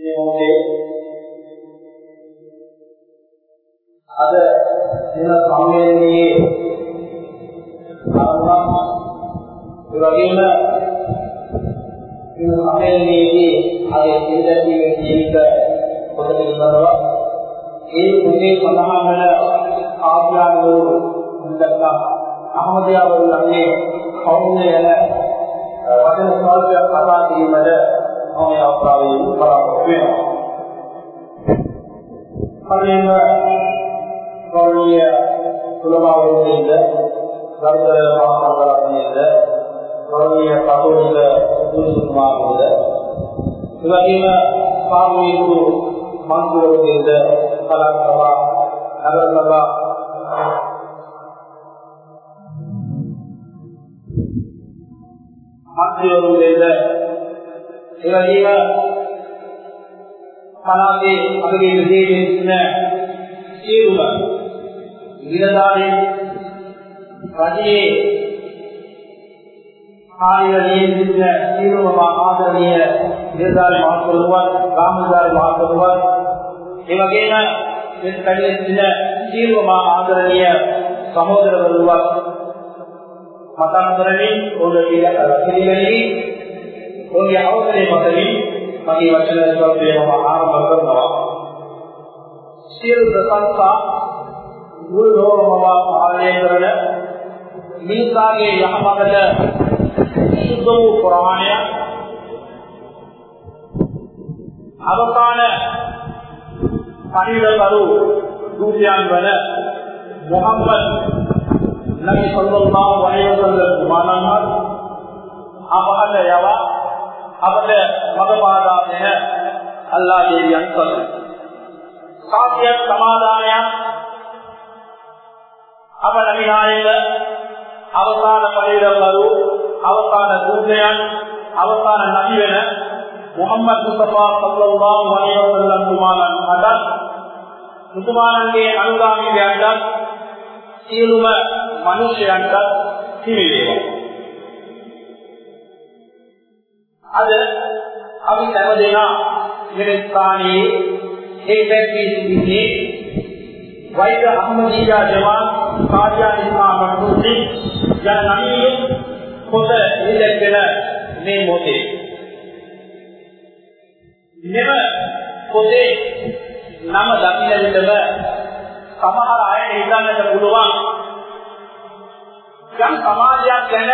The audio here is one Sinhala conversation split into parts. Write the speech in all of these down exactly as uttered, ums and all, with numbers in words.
මේ මොහොතේ අද දින සම්මේලනයේ ආරම්භ ඒ වගේම දින සම්මේලනයේදී ආයේ සිල්දැකීමේ ජීවිත කොට පිළිබඳව ඒ මුදේ සඳහන් වන ආභ්‍යානවරු මුදක්කා අහමදියාවරුන්ගේ කවුරුද යන වචන ස්වල්පයක් කතා කිරීමද මම අපරාධයෙන් බලාපොරොත්තු වෙනවා. කලින්ම ගෞරවනීය කුලමාවරුන්ද ගරුතර මහානගරාධිපතිද ගෞරවනීය කතෝලික දුරුතුමාවරුන්ද එවැගේම සාමූහික මන්ත්‍රවරුන්ද කලක් සභා නගර සභා මන්ත්‍රවරුන්ද එවැගේම කලාවේ අපගේ විදේශයේ ඉන්න සියලුම විද්‍යාලයේ රජයේ ආයතනයේ සිට සියලුම ආදරණීය විද්‍යාල මහත්වරුන් ගාමදාර මහත්වරුන් ඒ වගේම මේ කඩේ සිට සියලුම ආදරණීය සහෝදරවරුන් මතක් කරමින් ඔබේ පිළිගැනීම ඔබේ අවසරය මතමින් මගේ වචන ස්වල්පයම ආරම්භ කරනවා. සියලු ප්‍රශංසා මුල් ලෝකම පාලනය කරන මිනිසාගේ යහමඟට සුද්ධ වූ කුර්ආනය අවසාන පරිවර්තරු දූතයන් වන මුහම්මද් නබි සල්ලල්ලාහු අලයිහි වසල්ලම් මානන්හත් අපහල යවා අපට මඟ පාදා දෙන අල්ලාහ් දෙවියන් සතුයි. සාතියක් සමාදානයක් අප නබි නායක අවසාන පරිවර්තරු අවසාන දූතයන් අවසාන නබි වෙන මුහම්මද් මුස්තෆා සල්ලල්ලාහු අලයිහි වසල්ලම් තුමාණන් හදත් තුමාණන්ගේ අනුගාමීයන්ට සියලුම මිනිසයන්ට හිමි වේවා. අද අපි හැම දෙනා මේ ස්ථානයේ ඒ පැත්තේ සිටින්නේ වෛද්‍ය අහමදීයා ජවාන් කාර්යාලීමා මණ්ඩලයේ යන නමින් පොත ඉලක්කන මේ මොහොතේ මෙම පොතේ නම දකින්න විටම සමහර අය හිතන්නට පුළුවන් යම් සමාජයක් ගැන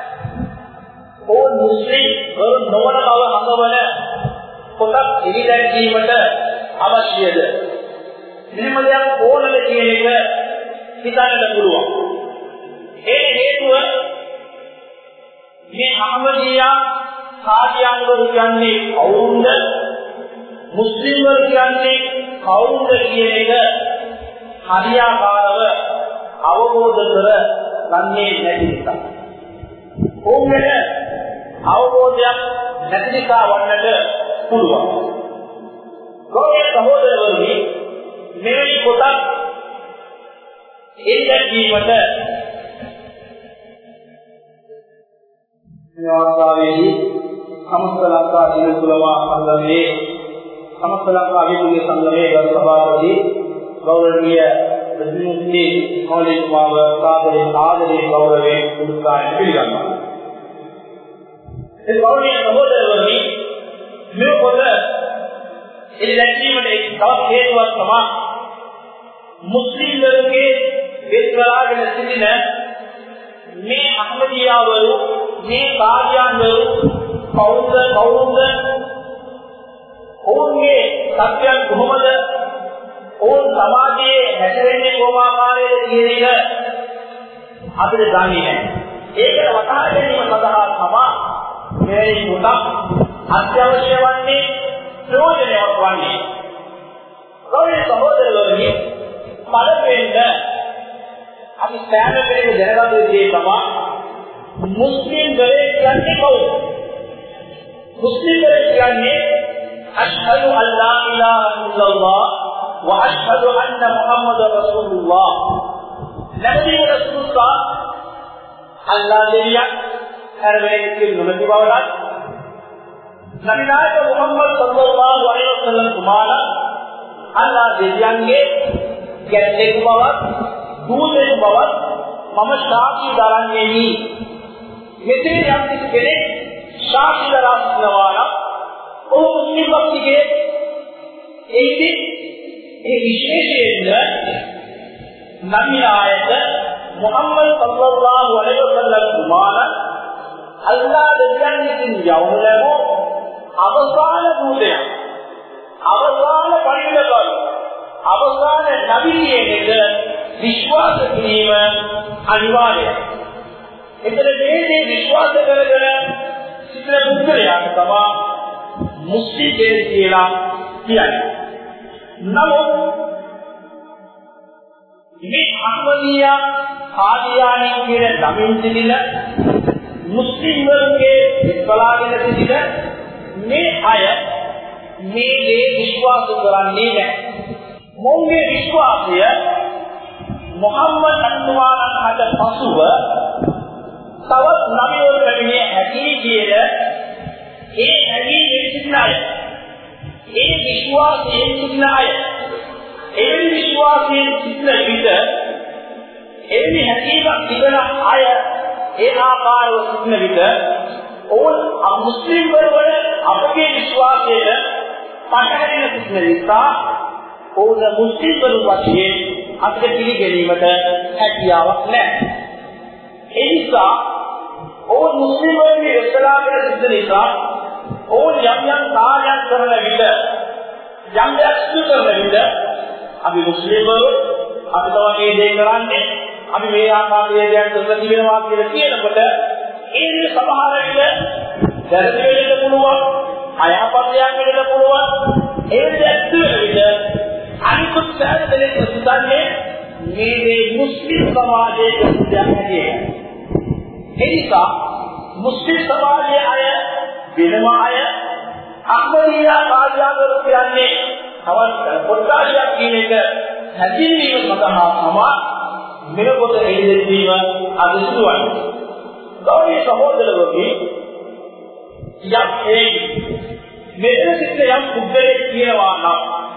ඕන මුස්ලිම් වරුන් නොවන බව හඟවන පොතක් ඉදිරියට අවශ්‍යද? මෙහෙම දෙයක් ඕනද කියන එක හිතන්නට පුළුවන්. ඒ හේතුව මේ අහමදියා කාර්යාලවල කියන්නේ කවුරුන්ද? මුස්ලිම් වරු කියන්නේ කවුරුන්ද කියන එක හරියාකාරව අවබෝධ කර ගන්නේ නැති නිසා. ඕනෙන අවබෝධයක් නැති නිසා වන්නට පුළුවන්. ගෞරවනීය සහෝදරවරුනි, මෙවැනි පොතක් එල්ලීමට යාවාවේදී සමස්ත ලංකා දිනතුලමා සංගමයේ සමස්ත ලංකා විදුලිය සංගමයේ ගරු සභාපති ගෞරවනීය ප්‍රතිමුක්ති මෞලිකවව සාදරේ ආදරේ ගෞරවයෙන් උත්සාහයෙන් පිළිගන්නවා. ඒ ගෞරවනීය සහෝදරවරුනි, මේ පොත එල්ලීමට එක් තවත් හේතුවක් තමයි මුස්ලිම්ලගේ විස්තරාගෙන සිටින මේ අහමදියාවරු මේ කාර්යාන්වරු කවුද කවුරුද ඔවුන්ගේ සත්‍යයන් කොහොමද ඔවුන් සමාජයේ හැසිරෙන්නේ කොහොම ආකාරයේද කියන එක අපිට දන්නේ නැහැ. ඒකට වටහා ගැනීම සඳහා තමයි මේ පොතක් අත්‍යවශ්‍ය වන්නේ ප්‍රයෝජනවත් වන්නේ. ගෞරවනීය සහෝදරවරුනි, පළවෙනිද අපි සෑම කෙනෙකුම දැනගන්න දේ තමයි මුස්ලිම් ගලේ කියන්නේ කවුද? මුස්ලිම් ගලේ කියන්නේ අෂ්හදු අල්ලා ඉලාහා ඉල්ලල්ලාහ් ව අෂ්හදු අන්න මුහම්මදුර් රසූලුල්ලාහ්. නබි රසූලුල්ලාහ් අල්ලාහ් දෙවියන් හැරෙන්නේ නොමැති බවවත් නබි නායක මුහම්මද් සල්ලල්ලාහු අලයිහි තුමාලා අල්ලා දෙවියන්ගේ ගැටෙක බවත් දූතෙක බවත් මම සාක්ෂි දරන්නේමි. මෙතේ යම් කෙනෙක් සාක්ෂි දරනවා නම් ඔහු මුස්ලිම් භක්තිකේ ඒකේ ඒ විශේෂයෙන්ම නබියායත මුහම්මද් සල්ලල්ලාහු අලයිහි වසල්ලම් තුමාලා අල්ලා දෙවියන්ගෙන් යවුලම අවසාන දූතය අවසාන පරිණතය අවසාන නබියෙකුට විශ්වාස කිරීම අනිවාර්යයි. එතන මේ විශ්වාස කරගෙන සිතන පුද්ගලයාට තමයි මුස්ලිම් කියලා කියන්නේ. නමුත් මේ අහමදියා කාදියානි කියන නමින් සිටින මුස්ලිම් වර්ගයේ ඉස්ලාගෙන සිටින මේ අය මේ දේ විශ්වාස කරන්නේ නැහැ. මොන්ගේ විශ්වාසය මුහම්මද් අන්තුමාණන් හද පසුව තවත් නබිවරු ලැබෙන්නේ ඇති කියන ඒ ඇදී සිටින අය. ඒ විශ්වාසයෙන් සිටින අය. ඒ විශ්වාසයෙන් සිටින විට එවැනි හැකියාවක් තිබෙන අය ඒ ආකාරව සිටින විට ඕල් මුස්ලිම් වල අපගේ විශ්වාසයේ පටහැරෙන සිටින නිසා ඕන මුස්ලිම් වල වශයෙන් අපිට පිළිගැනීමට හැකියාවක් නැහැ. ඒ නිසා ඕන මුස්ලිම් වලගේ ඉස්ලාමයේ සිටින නිසා ඕන යම් යම් කාර්යයන් කරන විට යම් දෙයක් සිදු කරන විට අපි මුස්ලිම් වල අපි තමයි දේ කරන්නේ අපි මේ ආකාරයේ දෙයක් කරලා තිබෙනවා කියලා කියනකොට ඒ සමහර විට දැරදි වෙන්න පුළුවන් අයහපත්යක් වෙන්න පුළුවන් ඒ දෙයක් විට අනිකුත් සෑම දෙයක් සිතන්නේ මේ මුස්ලිම් සමාජයේ දෙයක් හැටියට. ඒ නිසා මුස්ලිම් සමාජයේ අය වෙනම අය අහමදියා කාර්යාලවල කියන්නේ තවත් පොට්ටාලියක් කියන එක හැදින්වීම සඳහා තමයි මෙලොවට එළිදෙවීම අදිස්තුවන්නේ. ගෞරවනීය සහෝදරවරුනි යම් ඒ මෙතන සිට යම් පුද්ගලෙක් කියනවා නම්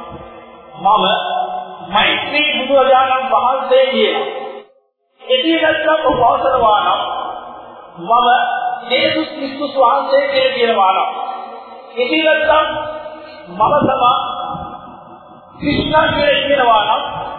මම මෛත්‍රී බුදුරජාණන් වහන්සේ කියනවා. එදිනෙකත් පවසනවා නම් මම යේසුස් ක්‍රිස්තුස් වහන්සේ කියලා කියනවා නම් එදිනෙකත් මම තමයි ක්‍රිස්තුස් කියලා කියනවා නම්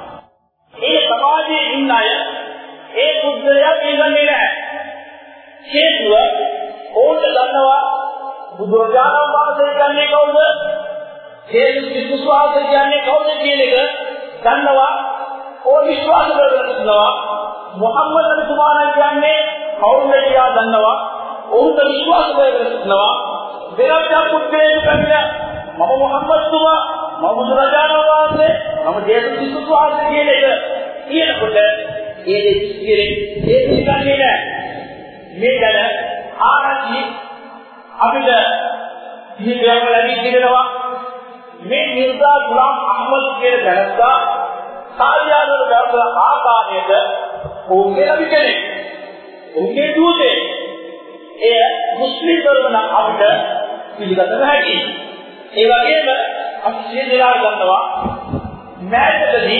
ඒ සමාජයේ ඉන්න අය ඒ බුද්ධයා පිළිගන්නේ නැහැ. හේතුව ඕක දන්නවා බුදුරජාණන් වහන්සේ කියන්නේ කවුද? යේසුස් ක්‍රිස්තුස් වහන්සේ කියන්නේ කවුද කියන එක දන්නවා. ඕ විශ්වාස කරගන්නවා. මුහම්මද් අලිතුමාණන් කියන්නේ කවුද කියලා දන්නවා. ඕක විශ්වාස කරගන්නවා. වෙනත් පුද්ගලයෙක් කියන්නේ මම මුහම්මද් තුමා මම බුදුරජාණන් වහන්සේ මම යේසුස් ක්‍රිස්තුස් වහන්සේ කියන එක කියනකොට ඒ දෙස්කිරේ ඒ කියන්නේ නැහැ. මේ ගැන ආරංචි අපිට ජීවිතය ලැබී තිබෙනවා. මේ මිර්සා ගුලාම් අහමද් කියන දැනස්සා සාධ්‍යාවල දර්ශන ආකාරයට ඕකේ ලැබි කෙනෙක්. ඕකේ දුවේ ඒ මුස්ලිම් වරුන් අපිට පිළිගත හැකි. ඒ වගේම අපි සියදෙනා ගන්නවා මෑතකදී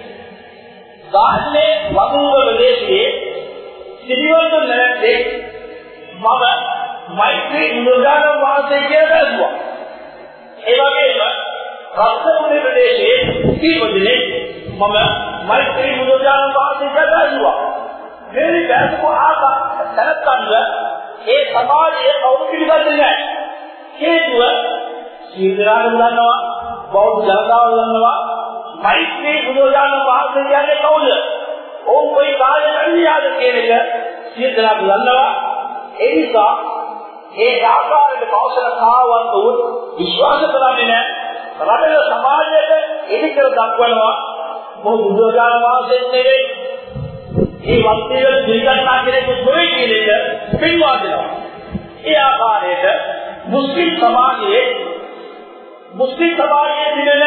ගාල්ලේ වගුව ප්‍රදේශයේ සිරිවන්ත නැත්තේ මම මෛත්‍රී බුදුරජාණන් වහන්සේ කියලා දැක්වුවා. ඒ වගේම රත්නපුර ප්‍රදේශයේ කීපදෙනෙක් මම මෛත්‍රී බුදුරජාණන් වහන්සේ කියලා දැක්වුවා. මේ දැක්වපු ආකාරයන්ද ඒ සමාජයේ කවුරු පිළිගන්නේ නැහැ. හේතුව සියදෙනාම දන්නවා බෞද්ධ ජනතාව දන්නවා මෛත්‍රී බුදුරජාණන් වහන්සේ කියන්නේ කවුද? ඕන් කොයි කාලේ අනියාද කියන එක සියදෙනාම දන්නවා. ඒ නිසා ඒ ආකාරයට පෞෂල කාවන්ත වූ විශ්වාස කරන්නේ නැහැ. රටේ සමාජයට එලිකර දක්වනවා මොහු බුදුරජාණන් වහන්සේ නෙවෙයි. ඒ වස්තුවේ ජීවිතනා කෙනෙකු කොයි කියන එක පින්වා දෙනවා. ඒ ආකාරයට මුස්ලිම් සමාජයේ මුස්ලිම් සමාජයේ තිබෙන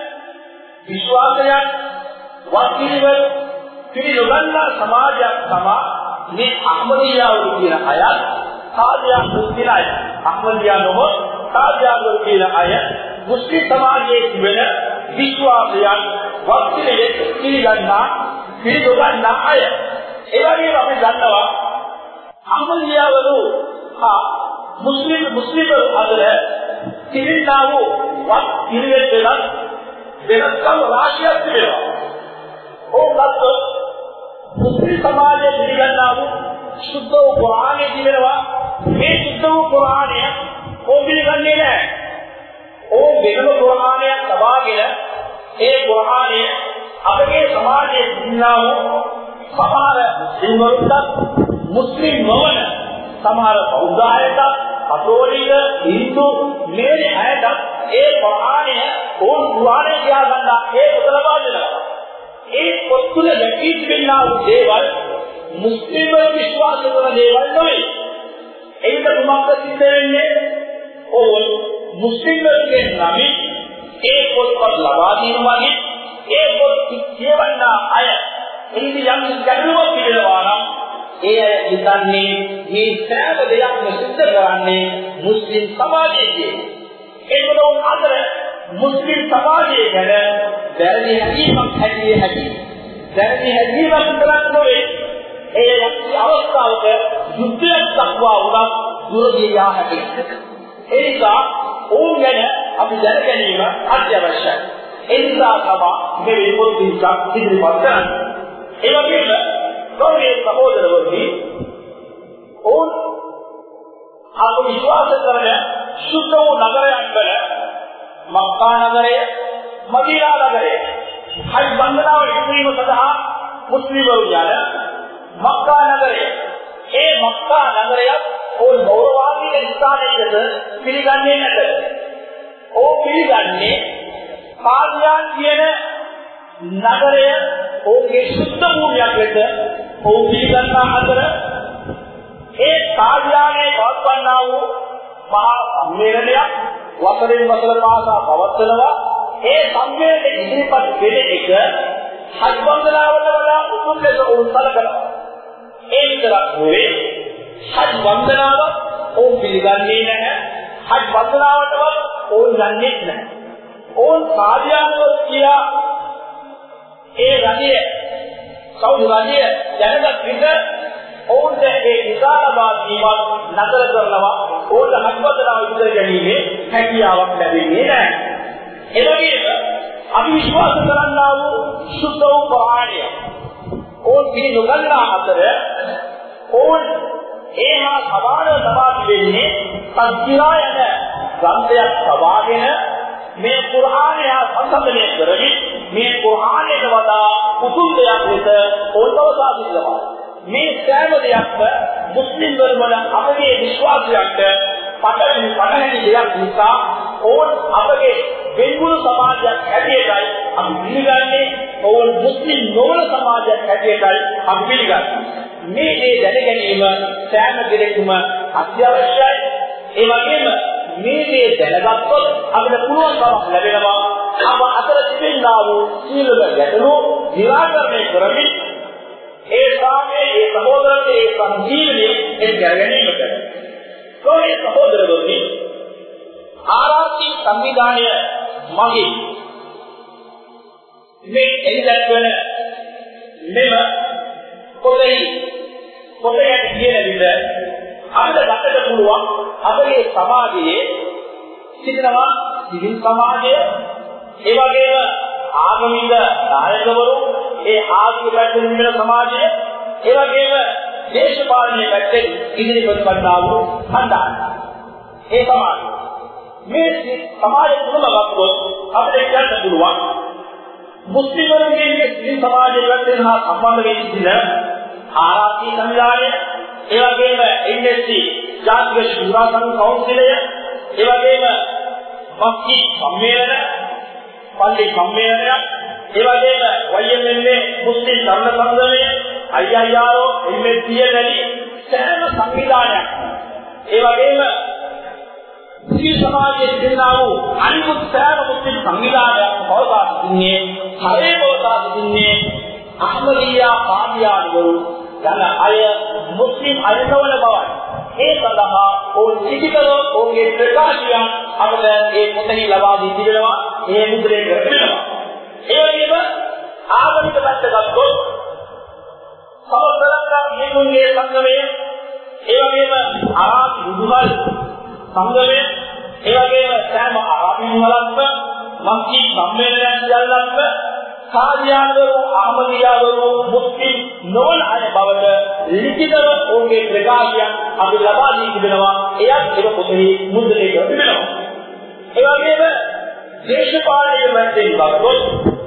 විශ්වාසයන් වස්තුවල පිළිගන්නා සමාජයක් තමයි මේ අහමදියාවරු කියන අය. කාදියාවරු කියන අය අහමදියා නොව කාදියාවරු කියන අය මුස්ලිම් සමාජයේ තිබෙන විශ්වාසයන් වස්තුවේ පිළිගන්නා පිළිගන්නා අය. ඒ වගේම අපි දන්නවා අහමදියාවරු හා මුස්ලිම් මුස්ලිම්වරු අතර තිබෙනා වූ වත් පිළිවෙත් වෙනස් වෙනස්කම් රාශියක් තිබෙනවා. ඕකත් මුස්ලිම් සමාජයේ පිළිගන්නා වූ සුද්ධ වූ කුරානයේ තිබෙනවා. මේ සුද්ධ වූ කුරානය ඕ පිළිගන්නේ නැහැ. ඕ වෙනම කුරානයක් තබාගෙන ඒ කුරානය අපගේ සමාජයේ තිබෙනා වූ සමහර මුස්ලිම්වරුන්ට මුස්ලිම් නොවන සමහර බෞද්ධයන්ට කතෝලික හින්දු මේ අයට ඒ කුරානය ඕන් කුරානය කියා ගන්නා ඒ උදලවා දෙනවා. ඒ පොත්තුල දැකී තිබෙනා වූ දේවල් මුස්ලිම්වරු විශ්වාස කරන දේවල් නෙවෙයි. ඒක තුමක්ද සිද්ධ වෙන්නේ ඕන් මුස්ලිම්වරුගේ නමින් ඒ පොත්පත් ලබා දීමවගේ ඒ පොත් කියවන්නා අය එනිදි යම් ගැටලුවක් පිළිවෙලවා නම් ඒ අය හිතන්නේ මේ සෑම දෙයක්ම සිද්ධ කරන්නේ මුස්ලිම් සමාජයේ. ඒකද උන් අතර මුස්ලිම් සමාජයේ ගැන දැරණි හැඟීමක් හැදියේ හැටි. දැරණි හැඟීමක් විතරක් නොවේ. ඒ යම් අවස්ථාවක යුද්ධයක් දක්වා උනත් දුරදී යා හැටි. ඒ නිසා ඕන් ගැන අපි දැන ගැනීම අත්‍යවශ්‍යයි. ඒ නිසා තමයි මේ පොත් ටිකක් ඉදිරිපත් කරන්නේ. ඒ වගේම ගෞරවනීය සහෝදරවරුනි ඕන් අප විශ්වාස කරන සුද්ධ වූ නගරයන් වල මක්කා නගරය, මදීනා නගරය හජ් බන්ධනාව ඉදිරීම සඳහා මුස්ලිම්වරු යන මක්කා නගරය. ඒ මක්කා නගරයත් ඕන් ගෞරවාන්විත ස්ථානයකට පිළිගන්නේ නැත. ඕ පිළිගන්නේ කාදියාන් කියන නගරය ඔවුන්ගේ සුද්ධ භූමියක් ලෙස ඔවුන් පිළිගන්නා අතර ඒ කාර්යාලයේ පවත්වන්නා වූ මහා සම්මේලනයක් වසරෙන් වසර පාසා පවත්වනවා. ඒ සම්මේලනයේ ඉදිරිපත් වෙන එක හජ් වන්දනාවට වඩා උතුම් ලෙස ඔවුන් සැලකනවා. ඒ විතරක් නෙවෙයි හජ් වන්දනාව ඔවුන් පිළිගන්නේ නැහැ. හජ් වන්දනාවටවත් ඔවුන් යන්නේ නැහැ. ඔවුන් කාර්යාලවල කියලා ඒ රජය සෞදි රජය දැනගත් විට ඔවුන්ට ඒ විසාලබා දීමත් නතර කරනවා. ඔවුන්ට හත්වදනාව ඉදිරි ගැනීමේ හැකියාවක් ලැබෙන්නේ නැහැ. එවැගේම අපි විශ්වාස කරන්නා වූ සුද්ධ වූ කුරානය ඔවුන් පිළි නොගන්නා අතර ඔවුන් ඒ හා සමානව තබා තිබෙන්නේ තස්බිරා යන ග්‍රන්ථයක් තබාගෙන මේ කුරානය සංසන්දනය කරමින් මේ කුරානයට වඩා උතුම් දෙයක් ලෙස ඕනවසා සිටිනවා. මේ සෑම දෙයක්ම මුස්ලිම් වල අපගේ විශ්වාසයන්ට පටහැනි පටහැනි දෙයක් නිසා ඕන් අපගේ වෙන්ගුරු සමාජයක් හැටියටයි අපි පිළිගන්නේ. ඕන් මුස්ලිම් නොවන සමාජයක් හැටියටයි අපි පිළිගන්නේ. මේ දේ දැන ගැනීම සෑම කෙනෙකුම අත්‍යවශ්‍යයි. ඒ වගේම මේ දේ දැනගත්තොත් අපිට පුළුවන්කමක් ලැබෙනවා අප අතර තිබෙනා වූ සීලව ගැටලු නිරාකරණය කරමින් ඒ සාමයේ ඒ සහෝදරකේ ඒ සංජීවනයේ ඒ ගැනීමට. කොහේ සහෝදරවරුනි ආරාධි සංවිධානය මගින් මේ එයිදත් වෙන මෙම පොතේ පොතේ කියන විදිහ අපිට දැක්කද පුළුවන් අපේ සමාජයේ සිටිනවා සිවිල් සමාජය, ඒ වගේම ආගමික නායකවරු, ඒ ආගමික පැත්තෙන් ඉන්න සමාජය, ඒ වගේම දේශපාලනීය පැත්තෙන් ඉදිරිපත් කරනා වූ කණ්ඩායම්. ඒ සමාජය මේ සමාජ තුනම ගත්තොත් අපිට කියන්න පුළුවන් මුස්ලිම්වරුන්ගේ සිවිල් සමාජයේ පැත්තෙන් හා සම්බන්ධ වෙ සිටින ආරාධි සංවිධානය, ඒ වගේම එන් එස් සී ජාතික ශූරා කවුන්සිලය, ඒ වගේම මස්ජිද් සම්මේලන, පල්ලි සම්මේලනයක්, ඒ වගේම වයි එම් එල් ඒ මුස්ලිම් ධර්ම සංගමය, අයි අයි ආර් ඕ, එම් එස් සී වැනි සෑම සංවිධානයක්, ඒ වගේම සිවිල් සමාජයේ දෙන්නා වූ අනිකුත් සෑම මුස්ලිම් සංවිධානයක් පවතා සිටින්නේ හරේ පවතා සිටින්නේ අහමදියා පාදියානි වරු යන අය මුස්ලිම් අය නොවන බවයි. ඒ සඳහා ඔවුන් සිටිකල ඔවුන්ගේ ප්‍රකාශයන් අපට ඒ පොතෙහි ලබා දී තිබෙනවා. ඒ මුද්‍රණය කරනවා. ඒ වගේම ආගමික පැත්ත ගත්තොත් සමස්තලංකම් හිඳුන්ගේ සංගමය, ඒ වගේම ආරාධි බුදුහල් සංගමය, ඒ වගේම සෑම ආරාධි බුදුහලක්ම මස්ජිද් සම්මේලනයක් සියල්ලක්ම කාර්යාලවල අහමදියාවල මුස්ලිම් නොවන අය බවට ලිඛිතව ඔවුන්ගේ ප්‍රකාශයන් අපි ලබා දී තිබෙනවා. එයත් ඒක පොතේ මුද්‍රණය කර තිබෙනවා. ඒ වගේම දේශපාලනයේ පැත්තෙන් බලනකොට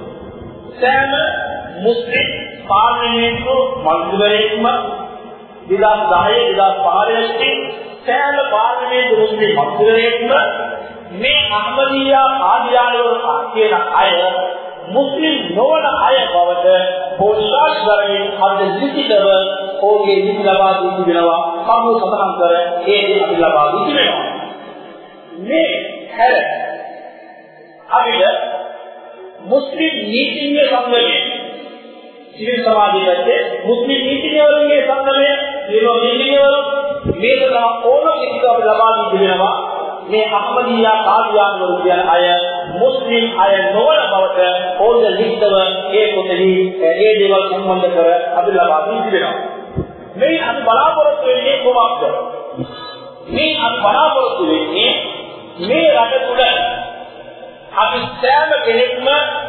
සෑම මුස්ලිම් පාර්ලිමේන්තු මන්ත්‍රීවරයෙක්ම දෙදාස් දහය දෙදාස් පහළොව සෑම පාර්ලිමේන්තු මුස්ලිම් මන්ත්‍රීවරයෙක්ම මේ අහමදියා කාර්යාලවල කියන අය මුස්ලිම් නොවන අය බවට පොෂාක් කරමින් අද ලිඛිතව ඔවුන්ගේ ලිපි ලබා දී තිබෙනවා. සම්මු සඳහන් කර ඒ අපි ලබා දී තිබෙනවා. මේ හැර අපිට මුස්ලිම් නීතිඥ සංගමයේ සිවිල් සමාජයේ මුස්ලිම් නීතිඥවරුන්ගේ සංගමය නිරෝ නීතිඥවරු මේක තම ඕනම කිසිවක් අපි ලබා දී තිබෙනවා. මේ අහමදියා කාර්යාලවල කියන අය මුස්ලිම් අය නොවන බවට ඕන ලිඛිතව ඒ පොතෙහි ඒ දේවල් සම්බන්ධ කර අපි ලබා දී තිබෙනවා. මේ අපි බලාපොරොත්තු වෙන්නේ කොහොමද? මේ අපි බලාපොරොත්තු වෙන්නේ මේ රට තුළ අපි සෑම කෙනෙක්ම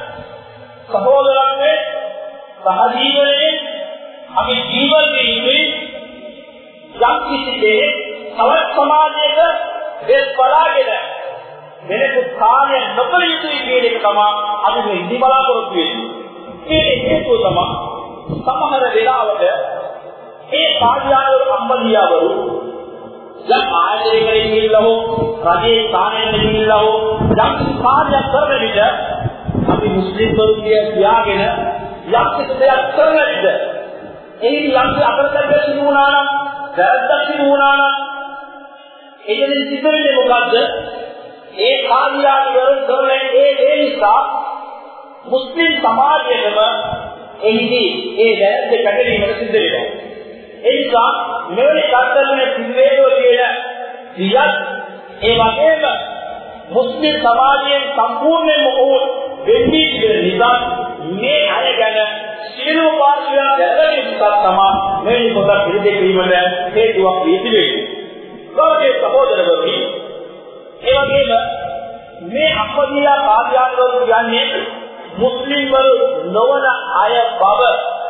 සහෝදරත්වයේ සහජීවනයේ අපි ජීවත් වෙන්නේ යම් කිසි දෙයක් තවත් සමාජයක දෙස් බලාගෙන වෙනකු කාර්ය නොකළ යුතුයි කියන එක තමයි අපි මේ ඉදි බලාපොරොත්තු වෙන්නේ. ඒ හේතුව තමයි සමහර වෙලාවට ඒ කාර්යාලවල අම්බලියවරු යම් ආයතනයකින් ගිහිල්ලා හෝ රජයේ ස්ථානයකට ගිහිල්ලා හෝ යම් කාර්යයක් කරන විට අපි මුස්ලිම් වරුන්ගේ තියාගෙන යම් කිසි දෙයක් කරන විට ඒ යම් අපරදයක් සිදු වුණා නම් වැරද්දක් සිදු වුණා නම් එදිනෙ සිදුවෙන්නේ මොකද්ද? ඒ කාර්යාලවල කරන ඒ ඒ නිසා මුස්ලිම් සමාජයේම එහිදී ඒ වැරද්ද පැටලීමට සිද්ධ වෙනවා. ඒ නිසා මෙවැනි කර්තව්‍යනේ සිදුවේදෝ කියන සියත් ඒ වගේම මුස්ලිම් සමාජයෙන් සම්පූර්ණයෙන්ම ඕන වෙන්නේ කියන නිසා මේ අය ගැන සියලුම පාර්ශ්වයන් දැකගෙන නිසා තමයි මේ පොත පිළිදෙවීමට හේතුවක් වී තිබෙන්නේ. ගෞරවනීය සහෝදරවරුනි, ඒ වගේම මේ අහමදියා කාර්යාලවල කියන්නේ මුස්ලිම් වරු නොවන අය බව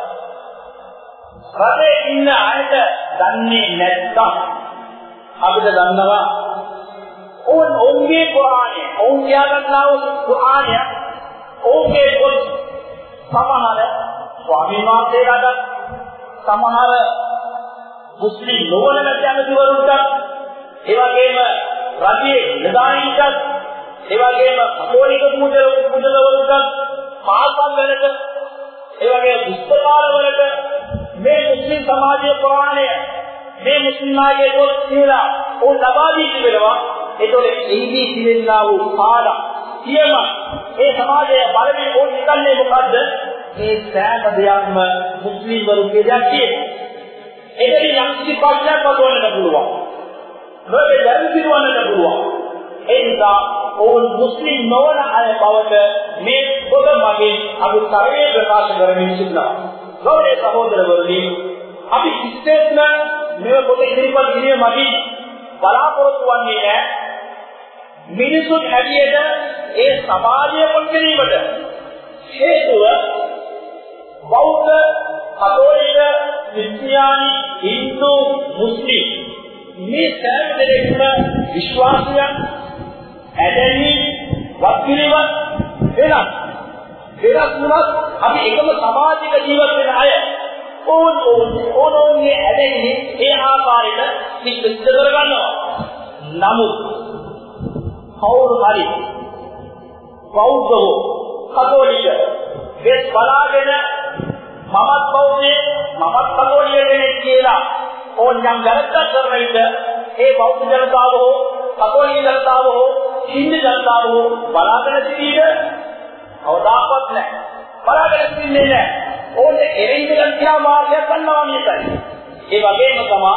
රටේ ඉන්න අයට දන්නේ නැත්නම් අපිට දන්නවා ඕන් ඔවුන්ගේ කුර්ආනය ඔවුන් කියනවා කුර්ආනය ඔවුන්ගේ පොත් සමහර ස්වාමීන් වහන්සේලාට සමහර මුස්ලිම් නොවන නැතිවරුන්ට ඒ වගේම රජයේ නිලධාරීන්ට ඒ වගේම කතෝලික මුදලවරුන්ට පාසල් වලට ඒ වගේ පුස්තකාලවලට මේ මුස්ලිම් සමාජයේ කුර්ආනය මේ මුස්ලිම් ආගේ පොත් කියලා ඕන ලබා දී තිබෙනවා. ඒතකොට එහිදී තිබෙනා වූ පාඩම් කියම ඒ සමාජයේ බලමින් ඕන නිකන්නේ මොකද්ද? මේ සෑම දෙයක්ම මුස්ලිම් වරුන්ගේ දෙයක් කියන්නේ. ඒකේ යම් කිසි ප්‍රශ්නයක් වගවන්නට පුළුවන්. මොකද දැන් සිදුවන්නට පුළුවන්. ඒ නිසා ඕන මුස්ලිම් නොවන අය බවට මේ පොත මගින් අපි තරයේ ප්‍රකාශ කරමින් සිටිනවා. ගෞරවනීය සහෝදරවරුනි, අපි විශේෂයෙන්ම මේ පොත ඉදිරිපත් කිරීම මගින් බලාපොරොත්තු වන්නේ නැහැ මිනිසුන් හැටියට ඒ සමාජය පොත්කිරීමට හේතුව බෞද්ධ, කතෝලික, ක්‍රිස්තියානි, හින්දු, මුස්ලිම් මේ සෑම දෙයකම විශ්වාසයන් ඇදෙන්නේ වත්කිරීම වෙනස්. වෙනස් වුණත් අපි එකම සමාජයක ජීවත් වෙන අය ඕන ඕන ඕනෝන්ගේ ඇදෙන්නේ ඒ ආකාරයට විශ්වාස කරගන්නවා. නමුත් කවුරු හරි බෞද්ධෝ කතෝලික දෙස් බලාගෙන මමත් බෞද්ධයෙක් මමත් කතෝලික කෙනෙක් කියලා ඕනනම් වැරද්දක් කරන විට ඒ බෞද්ධ ජනතාව හෝ කතෝලික ජනතාව හෝ හින්දු ජනතාව හෝ බලාගෙන සිටීද අවදාපත් නැහැ. බලාගෙන සිටින්නේ නැහැ. ඕනේ එරින්දන් කියලා මාර්ගයක් ගන්නවා මේකයි. ඒ වගේම තමයි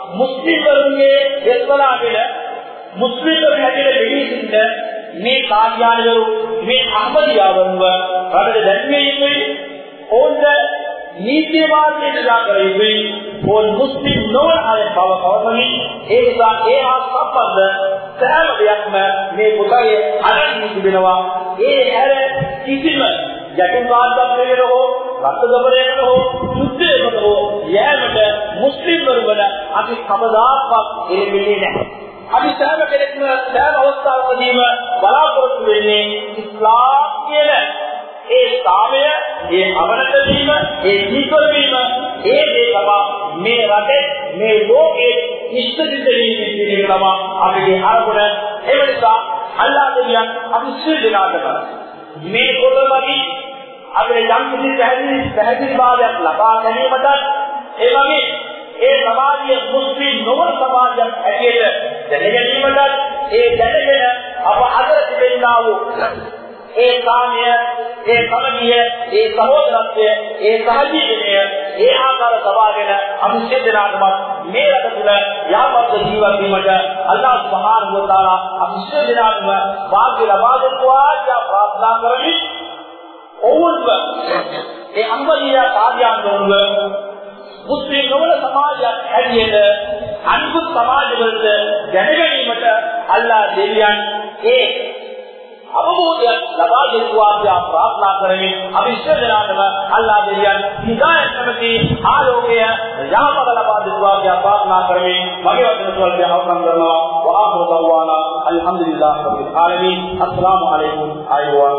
මුස්ලිම්වරුන්ගේ එස්වලාගෙන මුස්ලිම්වරුන් හැටියට බෙදීසින්ද මේ කාර්යාලවල මේ අහමදියාවන්ව රටේ දැක්මේ ඉන්නේ ඕන්න නීතිවාදීන් දාකරේ ඕන් මුස්ලිම් නොවන අය බව කවමනි ඒ නිසා ඒ හා සම්බන්ධ සෑම දෙයක්ම මේ පොතේ අරන් තිබෙනවා ඒ හැර කිසිම යටින් වාදයක් හෝ රත්දබරයකට හෝ සුද්ධයකට හෝ යෑමට මුස්ලිම්වරු වල අපි කවදාවත් එළෙන්නේ නැහැ. අපි සෑම කෙනෙක්ම සෑම අවස්ථාවකදීම බලාපොරොත්තු වෙන්නේ ඉස්ලාම් කියන ඒ සාමය, ඒ අවනත වීම, ඒ ජීවිත වීම, ඒ දේ තමයි මේ රටේ මේ ලෝකයේ ඉෂ්ට දෙයක් කියන තමයි අපේ අරමුණ. ඒ නිසා අල්ලාහ් දෙවියන් අපි සිල් දෙනාට මේ පොතවලදී අපේ යම් කිසි පැහැදිලි පැහැදිලිභාවයක් ලබා ගැනීමට ඒ වගේ ඒ සමාජයේ මුස්ලිම් නොවන සමාජයක් ඇටියට දැනගැනීමට ඒ දැනගෙන අප අතර තිබෙනා වූ ඒ කාමය, ඒ සමගිය, ඒ සහෝදරත්වය, ඒ සහජීවනය ඒ ආකාර සබාගෙන අපි සියදෙනාටම මේ රට තුළ යහපත් ජීවත් වීමට අල්ලාහ් සුබ්හානහු වතාලා අපි සියදෙනාටම වාග්ය ලබා දෙනවා කියලා ප්‍රාර්ථනා කරමි. ඔවුන්ව ඒ අංගලියා කාර්යාන්තවල මුස්ලිම් නොවන සමාජයක් හැටියට අනිකුත් සමාජවලට දැනගැනීමට අල්ලාහ් දෙවියන් ඒ අවබෝධය ලබා දෙනවා කියලා ප්‍රාර්ථනා කරමි. අපි සියදෙනාටම අල්ලාහ් දෙවියන් හිදායත් නැමැති ආලෝකය යහපත ලබා දෙනවා කියලා ප්‍රාර්ථනා කරමි. මගේ වචන වලට අවසන් කරනවා. වආඛිරු දව්වානා අල්හම්දුලිල්ලාහි රබ්බිල් ආලමීන්. අස්ලාමු අලයිකුම් අයුවා.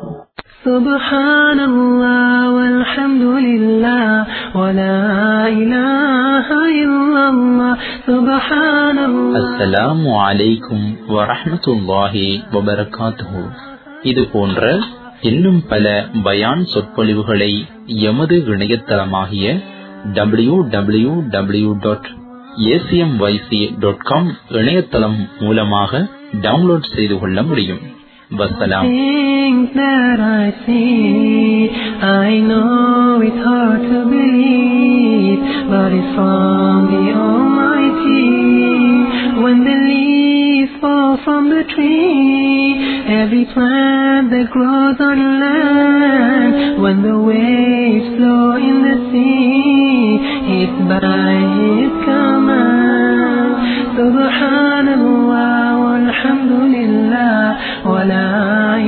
سبحان الله والحمد لله ولا إله إلا الله سبحان الله. அஸ்ஸலாமு அலைக்கும் வரஹ்மத்துல்லாஹி வபரகாத்துஹு. இது போன்ற இன்னும் பல பயான் சொற்பொழிவுகளை எமது இணையதளமாகிய W W W dot ACMYC dot com இணையதளம் மூலமாக டவுன்லோட் செய்து கொள்ள முடியும். வஸ்ஸலாம். Things that I see, I know it's hard to believe, but it's from the Almighty. When the leaves fall from the tree, every plant that grows on land, when the waves flow in the sea, it's by His command. Subhanallah walhamdulillah wa la